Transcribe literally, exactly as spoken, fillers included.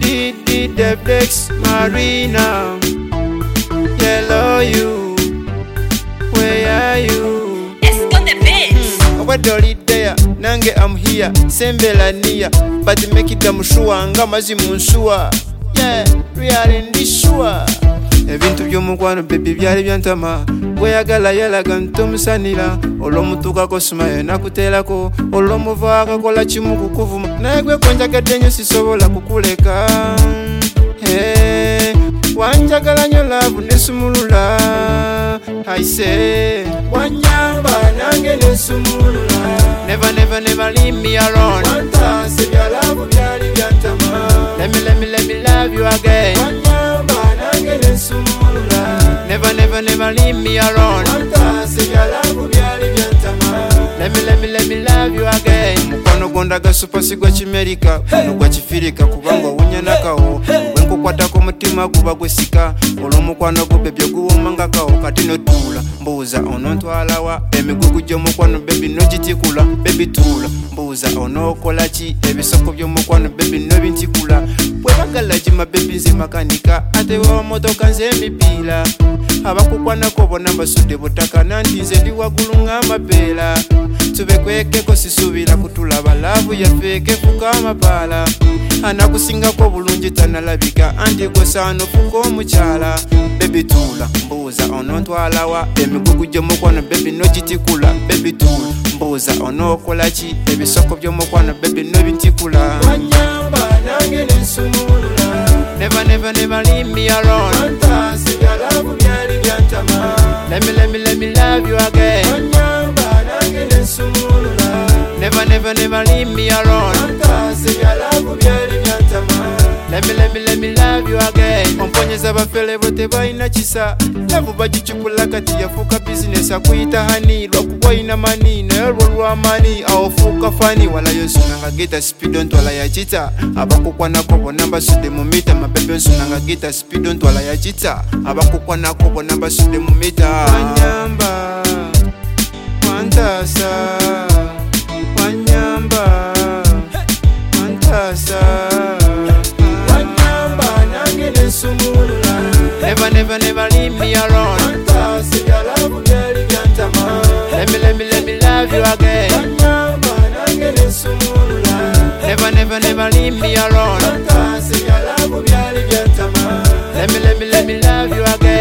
D D Debdex Marina. Hello you, where are you? Let's go the bitch. Oba dolly there, nange I'm here. Sembela niya, but make it damn sure. Ngamazi munsua, yeah, really ndi sure. Ebintu by'omukwano baby byali byantama bweyagala yalaga ntomusanira olw'omutuukako sumaye nakuteerako olw'omuvaako kola kimu kukuvuma naye gwe kwenjagadde nnyo sisobola kukuleka hey, wanjagala nnyo laavu nesumulula aise wanyamba nange nesumulula never never never leave me alone wantase bya laavu byali byantama let me let me let me love you again wanyamba nange nesumulula never never never leave me alone wantase bya laavu byali byantama let me let me let me love you again mukwano gondaga supasi gwa kimerika guno gwa kifirika kubanga owunyanakawo wenkukwatako mutima guba gwesika olw'omukwano gwo bebyo guwomangakawo kati notuula mbuuza onontwalawa emigugu gy'omukwano bebi nogitikula bebi tuula mbuuza onookola ki ebisoko by'omukwano bebi nobintikula bwebagala gima bebi nze makanika ate wawa motoka nze emipiira abakukwanako bonna mbasudde butaka nanti nze ndi waggulu ng'amapeera tubekwekeko sisuubira kutulaba laavu yafeeke fuka amapaala anakusingako bulungi tanalabika anti gwesaano fuka omukyala bebi tuula mbuuza onontwalawa emigugu gy'omukwano bebi nogitikula bebi tuula mbuuza onookola ki ebisoko by'omukwano bebi nobintikula wanyamba nange nensumulula never never never leave me alone wantase bya laavu byali byantama let me let me let me love you again wanyamba nange nensumulula never never never leave me alone wantase bya laavu byali byantama let me let me let me love you again omponyeza bafele bote balina kisa laavu bagicukula kati yafuuka bizinesi akuyita hani lwakuba olina mani naye olwo lwamani awofuuka fani walayo nsunanga gita speedo ntwala yakita abakukwanako bonna mbasudde mu mita mabebe nsunanga gita speedo ntwala yakita abakukwanako bonna mbasudde mu mita wanyamba wantasa wanyamba wantasa wanyamba nange nensumulula never never never leave me alone wantase bya laavu byali byantama let me let me let me love you again wanyamba nange nensumulula never never never leave me alone wantase bya laavu byali byantama let me let me let me love you again